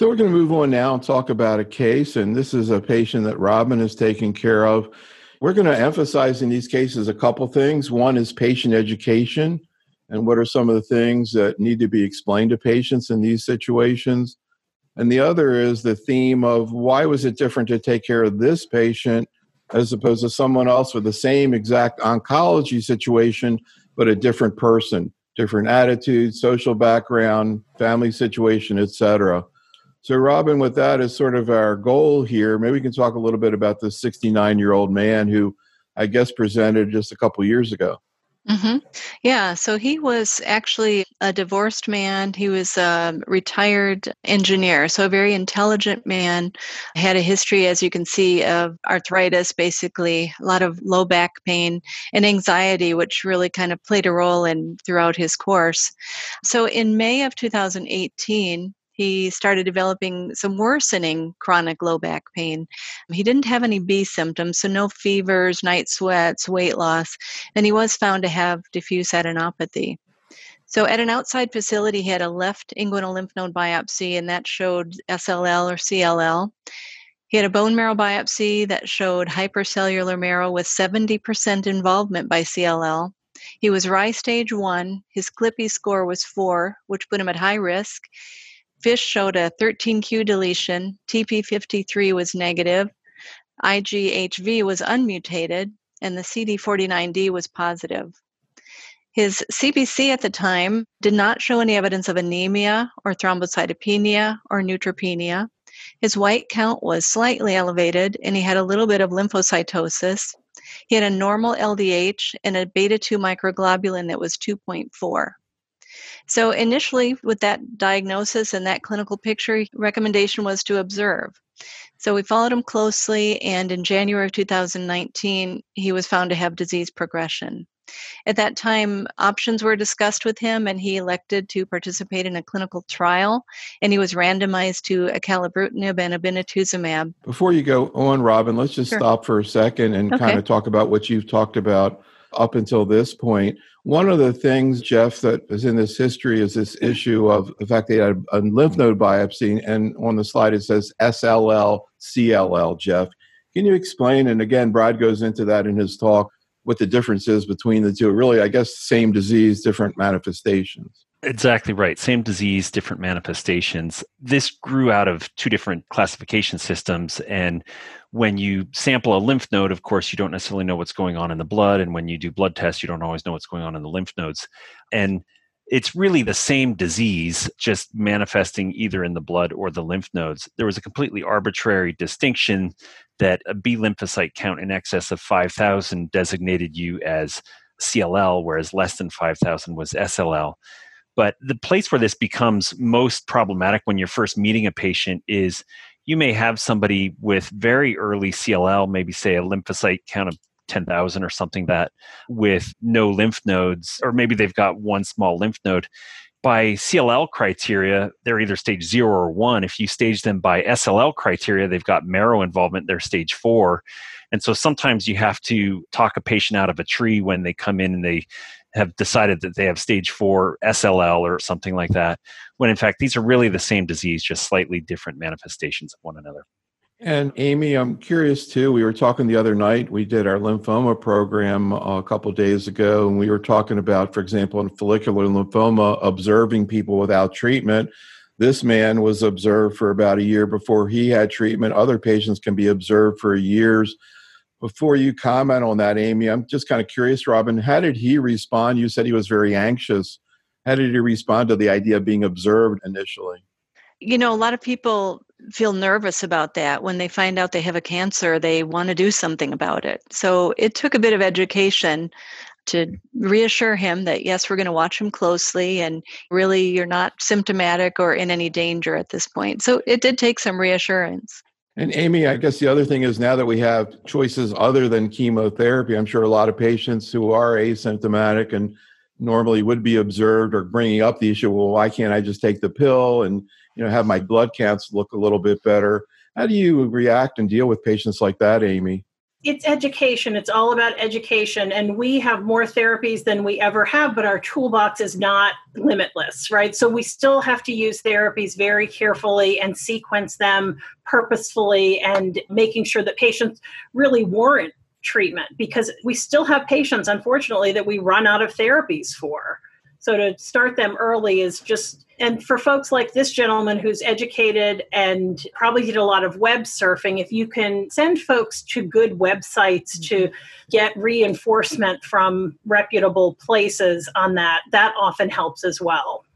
So we're going to move on now and talk about a case, and this is a patient that Robin is taking care of. We're going to emphasize in these cases a couple things. One is patient education, and what are some of the things that need to be explained to patients in these situations. And the other is the theme of why was it different to take care of this patient as opposed to someone else with the same exact oncology situation, but a different person, different attitude, social background, family situation, et cetera. So, Robin, with that as sort of our goal here, maybe we can talk a little bit about this 69-year-old man who I guess presented just a couple years ago. hmm Yeah, so he was actually a divorced man. He was a retired engineer, so a very intelligent man. Had a history, as you can see, of arthritis, basically, a lot of low back pain and anxiety, which really kind of played a role in throughout his course. So in May of 2018, he started developing some worsening chronic low back pain. He didn't have any B symptoms, so no fevers, night sweats, weight loss, and he was found to have diffuse adenopathy. So at an outside facility, he had a left inguinal lymph node biopsy, and that showed SLL or CLL. He had a bone marrow biopsy that showed hypercellular marrow with 70% involvement by CLL. He was RI stage 1. His CLIPI score was 4, which put him at high risk. FISH showed a 13q deletion. TP53 was negative. IGHV was unmutated, and the CD49D was positive. His CBC at the time did not show any evidence of anemia or thrombocytopenia or neutropenia. His white count was slightly elevated, and he had a little bit of lymphocytosis. He had a normal LDH and a beta 2 microglobulin that was 2.4. So initially, with that diagnosis and that clinical picture, recommendation was to observe. So we followed him closely, and in January of 2019, he was found to have disease progression. At that time, options were discussed with him, and he elected to participate in a clinical trial, and he was randomized to acalabrutinib and obinutuzumab. Before you go on, Robin, let's just Sure. stop for a second and kind Okay. of talk about what you've talked about up until this point. One of the things, Jeff, that is in this history is this issue of the fact they had a lymph node biopsy, and on the slide it says SLL, CLL, Jeff. Can you explain, and again, Brad goes into that in his talk, what the difference is between the two? Really, I guess, same disease, different manifestations. Exactly right. Same disease, different manifestations. This grew out of two different classification systems. And when you sample a lymph node, of course, you don't necessarily know what's going on in the blood. And when you do blood tests, you don't always know what's going on in the lymph nodes. And it's really the same disease, just manifesting either in the blood or the lymph nodes. There was a completely arbitrary distinction that a B lymphocyte count in excess of 5,000 designated you as CLL, whereas less than 5,000 was SLL. But the place where this becomes most problematic when you're first meeting a patient is you may have somebody with very early CLL, maybe say a lymphocyte count of 10,000 or something, that with no lymph nodes, or maybe they've got one small lymph node. By CLL criteria, they're either stage 0 or 1. If you stage them by SLL criteria, they've got marrow involvement, they're stage 4. And so sometimes you have to talk a patient out of a tree when they come in and they have decided that they have stage 4 SLL or something like that, when in fact, these are really the same disease, just slightly different manifestations of one another. And Amy, I'm curious too. We were talking the other night. We did our lymphoma program a couple of days ago, and we were talking about, for example, in follicular lymphoma, observing people without treatment. This man was observed for about a year before he had treatment. Other patients can be observed for years. Before you comment on that, Amy, I'm just kind of curious, Robin, how did he respond? You said he was very anxious. How did he respond to the idea of being observed initially? You know, a lot of people feel nervous about that. When they find out they have a cancer, they want to do something about it. So it took a bit of education to reassure him that, yes, we're going to watch him closely, and really you're not symptomatic or in any danger at this point. So it did take some reassurance. And Amy, I guess the other thing is now that we have choices other than chemotherapy, I'm sure a lot of patients who are asymptomatic and normally would be observed are bringing up the issue, well, why can't I just take the pill and have my blood counts look a little bit better? How do you react and deal with patients like that, Amy? It's education. It's all about education. And we have more therapies than we ever have, but our toolbox is not limitless, right? So we still have to use therapies very carefully and sequence them purposefully and making sure that patients really warrant treatment, because we still have patients, unfortunately, that we run out of therapies for. So to start them early is just, and for folks like this gentleman who's educated and probably did a lot of web surfing, if you can send folks to good websites to get reinforcement from reputable places on that, that often helps as well.